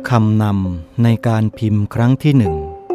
คำนำในการพิมพ์ครั้งที่หนึ่ง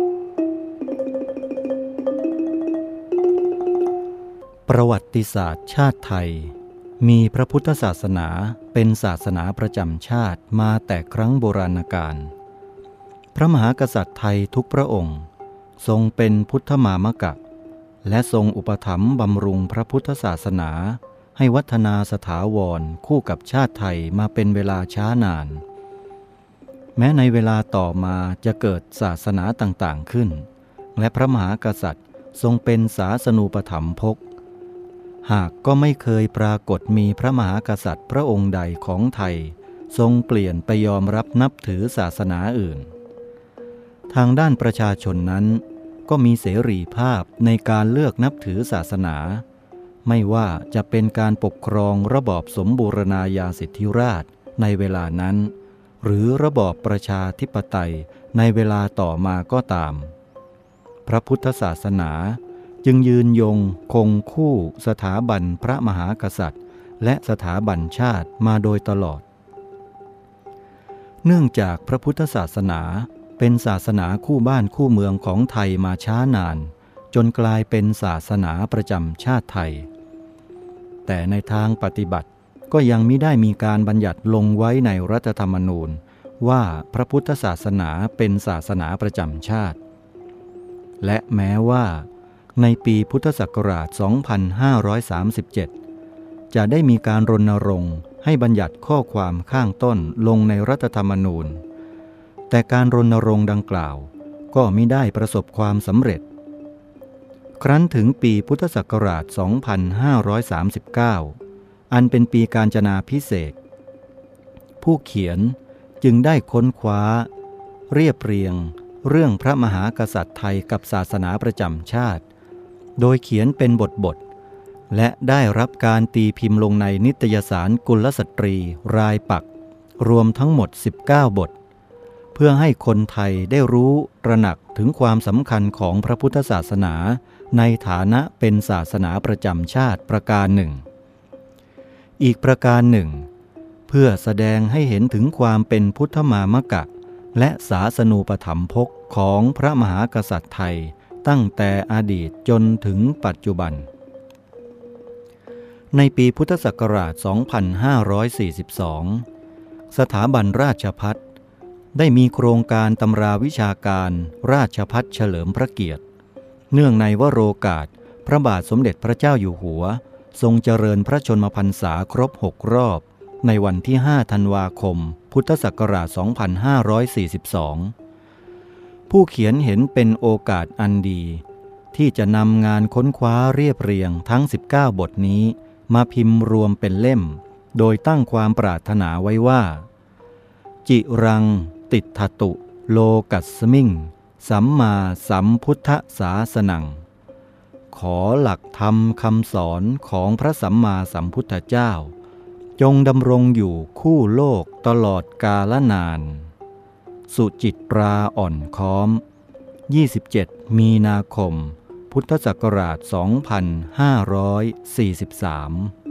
ประวัติศาสตร์ชาติไทยมีพระพุทธศาสนาเป็นศาสนาประจำชาติมาแต่ครั้งโบราณกาลพระมหากษัตริย์ไทยทุกพระองค์ทรงเป็นพุทธมามกะและทรงอุปถัมภ์บำรุงพระพุทธศาสนาให้วัฒนาสถาวรคู่กับชาติไทยมาเป็นเวลาช้านานแม้ในเวลาต่อมาจะเกิดศาสนาต่างๆขึ้นและพระมหากษัตริย์ทรงเป็นศาสนูปถัมภกหากก็ไม่เคยปรากฏมีพระมหากษัตริย์พระองค์ใดของไทยทรงเปลี่ยนไปยอมรับนับถือศาสนาอื่นทางด้านประชาชนนั้นก็มีเสรีภาพในการเลือกนับถือศาสนาไม่ว่าจะเป็นการปกครองระบอบสมบูรณาญาสิทธิราชย์ในเวลานั้นหรือระบอบประชาธิปไตยในเวลาต่อมาก็ตามพระพุทธศาสนาจึงยืนยงคงคู่สถาบันพระมหากษัตริย์และสถาบันชาติมาโดยตลอดเนื่องจากพระพุทธศาสนาเป็นศาสนาคู่บ้านคู่เมืองของไทยมาช้านานจนกลายเป็นศาสนาประจำชาติไทยแต่ในทางปฏิบัติก็ยังมิได้มีการบัญญัติลงไว้ในรัฐธรรมนูญว่าพระพุทธศาสนาเป็นศาสนาประจำชาติและแม้ว่าในปีพุทธศักราช 2537 จะได้มีการรณรงค์ให้บัญญัติข้อความข้างต้นลงในรัฐธรรมนูญแต่การรณรงค์ดังกล่าวก็มิได้ประสบความสำเร็จครั้นถึงปีพุทธศักราช 2539 อันเป็นปีกาญจนาภิเษกผู้เขียนจึงได้ค้นคว้าเรียบเรียงเรื่องพระมหากษัตริย์ไทยกับศาสนาประจำชาติโดยเขียนเป็นบทและได้รับการตีพิมพ์ลงในนิตยสารกุลสตรีรายปักรวมทั้งหมด19 บทเพื่อให้คนไทยได้รู้ตระหนักถึงความสำคัญของพระพุทธศาสนาในฐานะเป็นศาสนาประจำชาติประการหนึ่งอีกประการหนึ่งเพื่อแสดงให้เห็นถึงความเป็นพุทธมามกะและศาสนูปถัมภกของพระมหากษัตริย์ไทยตั้งแต่อดีตจนถึงปัจจุบันในปีพุทธศักราช 2542 สถาบันราชภัฏได้มีโครงการตำราวิชาการราชภัฏเฉลิมพระเกียรติเนื่องในวโรกาสพระบาทสมเด็จพระเจ้าอยู่หัวทรงเจริญพระชนมพรรษาครบ6 รอบในวันที่ 5 ธันวาคม พุทธศักราช 2542 ผู้เขียนเห็นเป็นโอกาสอันดีที่จะนำงานค้นคว้าเรียบเรียงทั้ง19 บทนี้มาพิมพ์รวมเป็นเล่มโดยตั้งความปรารถนาไว้ว่าจิรังติฏฐตุโลกัสมิงสัมมาสัมพุทธศาสนังขอหลักธรรมคำสอนของพระสัมมาสัมพุทธเจ้าจงดำรงอยู่คู่โลกตลอดกาลนานสุจิตราอ่อนค้อม27 มีนาคม พุทธศักราช 2543